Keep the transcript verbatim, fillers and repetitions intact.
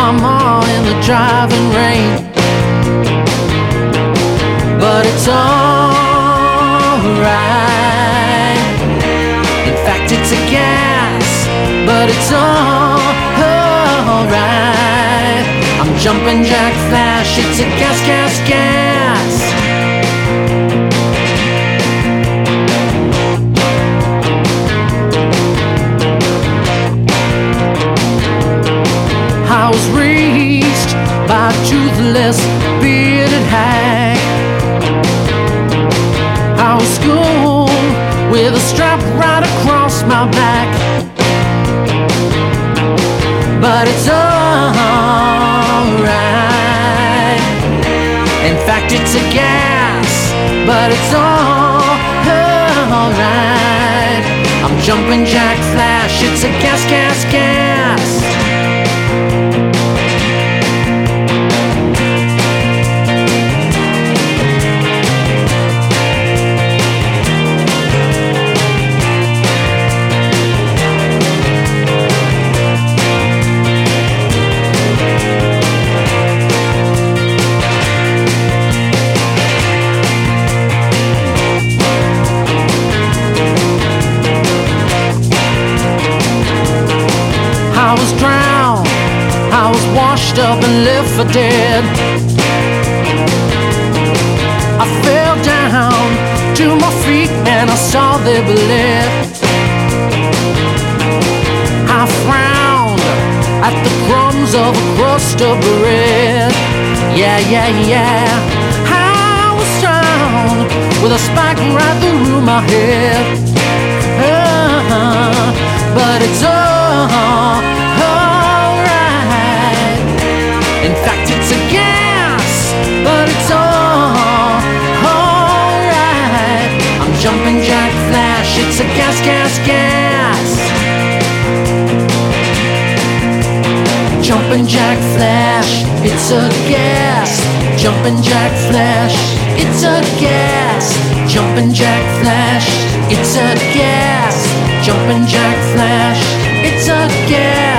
mama in the driving rain. But it's alright. In fact, it's a gas, but it's alright. I'm jumping jack flash, it's a gas, gas, gas. I was raised by a toothless, bearded hag. I was schooled with a strap right across my back. But it's alright. In fact, it's a gas, but it's alright. I'm jumping jack flash, it's a gas, gas, gas. I was drowned, I was washed up and left for dead. I fell down to my feet and I saw they bled. I frowned at the crumbs of a crust of bread. Yeah, yeah, yeah. I was drowned with a spike right through my head. Uh-huh. But it's all in fact, it's a gas, but it's all alright. I'm jumping jack flash, it's a gas, gas, gas. Jumping jack flash, it's a gas. Jumping jack flash, it's a gas. Jumping jack flash, it's a gas. Jumping jack flash, it's a gas.